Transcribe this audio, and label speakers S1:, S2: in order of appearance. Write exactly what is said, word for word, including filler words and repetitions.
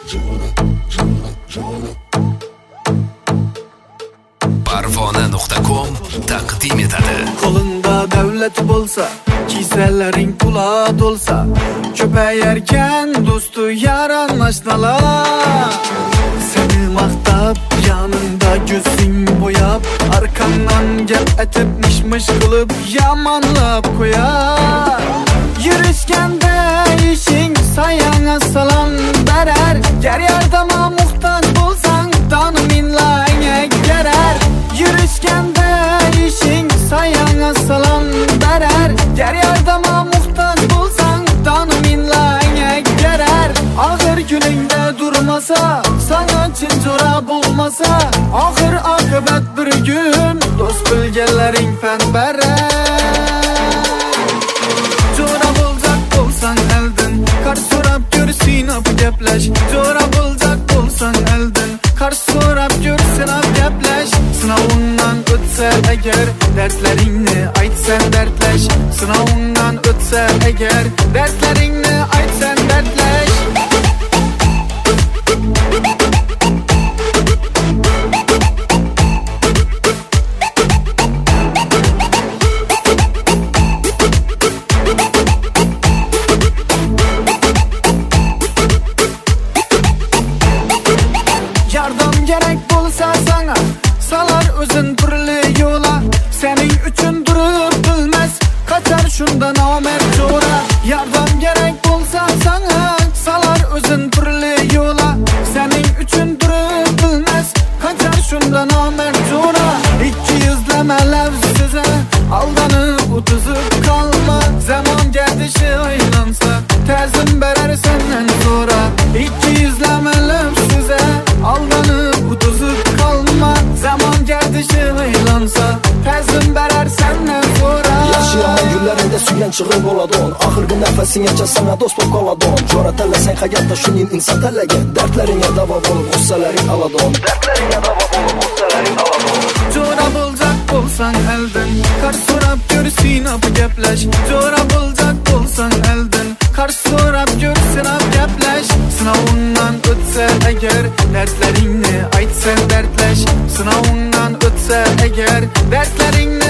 S1: Parvona nuqta com taqdim etadi.
S2: Qo'linda davlat bo'lsa, kisalaring pula to'lsa, ko'payarkan do'stu yaran mashnalar. Seni maqtab, yanında gözing bo'yab, arkamdan gap aytib mish-mish qilib yamanlab qo'yar. Yurishganda ishing sayanga salom berar. Gar yordamga muhtoj bo'lsang, tanminlanga kerar. Yurishganda ishing sayanga salom berar. Gar yordamga muhtoj bo'lsang, tanminlanga kerar. Og'ir kuningda durmasa, sana chinjora bo'lmasa, oxir oqibat bir kun do'st bilganlaring fan berar. Jo'ra bo'lsak bo'lsang eldin, qarz so'rab ko'r sinab gaplash. Jo'ra bo'lsak bo'lsang eldin, qarz so'rab ko'r sinab gaplash. Sinovingdan o'tsa agar, dardlaringni aytsan dardlash. Sinovingdan o'tsa agar, dardlaringni aytsan dardlash. Yardım gerek bo'lsa sana, salar o'zin turli yo'la. Sening uchun durib bilmas, qachar shunda nomard jo'ra. Yardım gerek bo'lsa sana, salar o'zin turli yo'la. Sening uchun durib bilmas, qachar shunda nomard jo'ra. Ikki yuzlama lafziza, aldanib o'tizib qolma. Zamon gardishi o'ylansa, ta'zim berar sendan so'ra. Ikki yuzlama lafziza, aldanib o'tizib qolma. Zamon gardishi o'ylansa, ta'zim berar sendan so'ra.
S3: Yaşayaman günlerinde suyan çıg'ib bo'ladon. Oxirgi nafasinggacha sana do'st bo'lib qoladon. Jo'ra tanlasang hayotda shuning inson tanlagan. Dardlaringga davo bo'lib g'ussalaring aladon. Dardlaringga davo bo'lib g'ussalaring aladon.
S2: Jo'ra bo'lsak bo'lsang eldin, qarz so'rab ko'r sinab gaplash. Jo'ra bo'lsak bo'lsang eldin, qarz so'rab ko'r sinab gaplash. Sinovingdan o'tsa agar, dardlaringni aytsan dardlash. Sinovingdan o'tsa agar, dardlaringni